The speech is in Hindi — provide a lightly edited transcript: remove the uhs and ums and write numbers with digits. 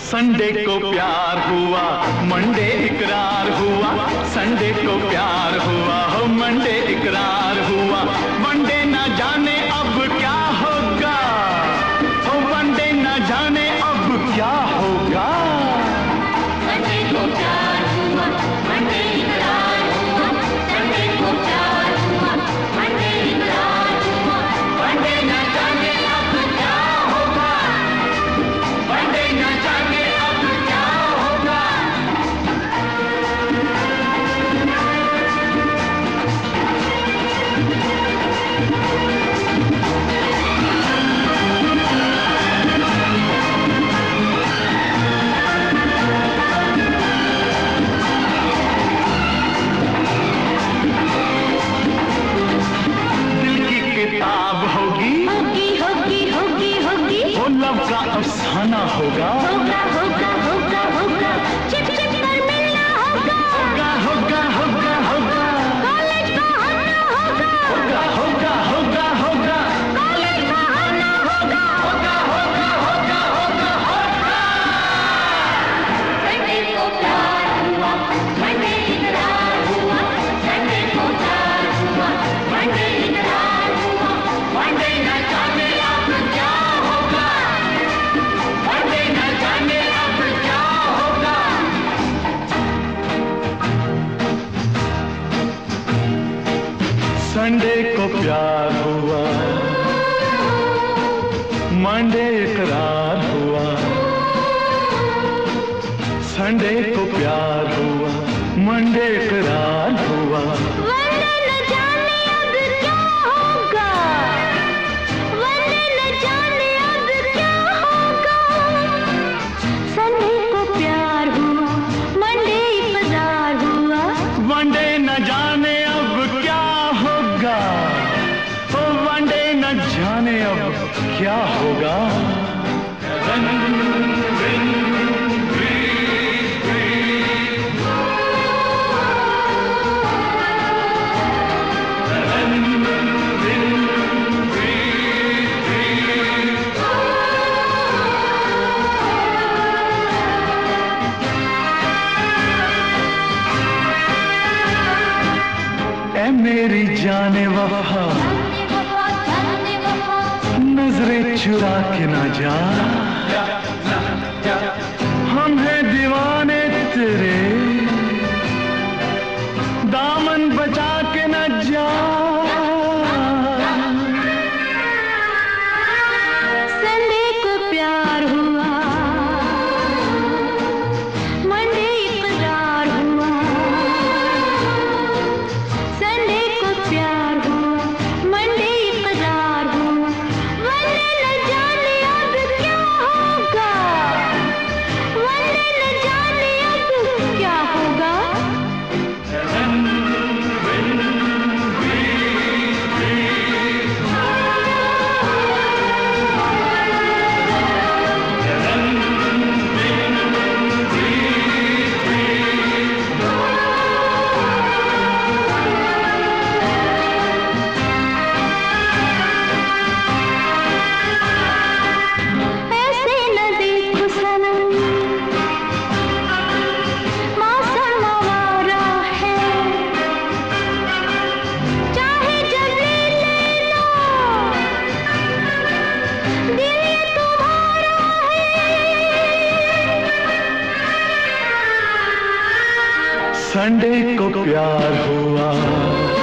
संडे को प्यार हुआ, मंडे इकरार हुआ। संडे को प्यार हुआ, हो मंडे इकरार हुआ। मंडे ना जाने अब क्या होगा, हो मंडे ना जाने अब क्या होगा। संडे को प्यार हुआ, मंडे इकरार हुआ। संडे को प्यार हुआ, मंडे इकरार हुआ। मंडे ना जाने अब क्या होगा, मंडे ना जाने अब क्या होगा। दिल की किताब होगी, होगी होगी होगी होगी, वो लव का अफसाना होगा। होगा होगा होगा होगा, चिप चिप कर मिलना होगा। होगा होगा होगा होगा, कॉलेज बहाना होगा, होगा होगा होगा होगा, कॉलेज बहाना होगा। होगा होगा होगा होगा होगा। संडे को प्यार हुआ, मंडे इकरार हुआ। संडे को प्यार हुआ, मंडे इकरार हुआ। मंडे न जाने अब क्या होगा, मंडे न जाने अब क्या होगा। संडे को प्यार हुआ, मंडे इकरार हुआ। संडे को प्यार हुआ, मंडे इकरार हुआ। वरना न जाने अब क्या होगा, वरना न जाने अब क्या होगा। संडे को प्यार हुआ, मंडे इकरार हुआ। वनडे न जाने अब क्या होगा, ओ वनडे न जाने अब क्या होगा। ऐ मेरी जाने वफा, नजरें चुरा के ना जा। हम हैं दीवाने तेरे, दामन बचा के न जा। संडे को प्यार हुआ, मंडे इकरार हुआ। संडे को प्यार हुआ, मंडे इकरार हुआ। वरना न जाने अब क्या होगा, वरना न जाने अब क्या होगा। ऐसे न देखो सनम, मौसम आवारा है। चाहे जब ले लो, दिल ये तुम्हारा है। संडे को प्यार हुआ,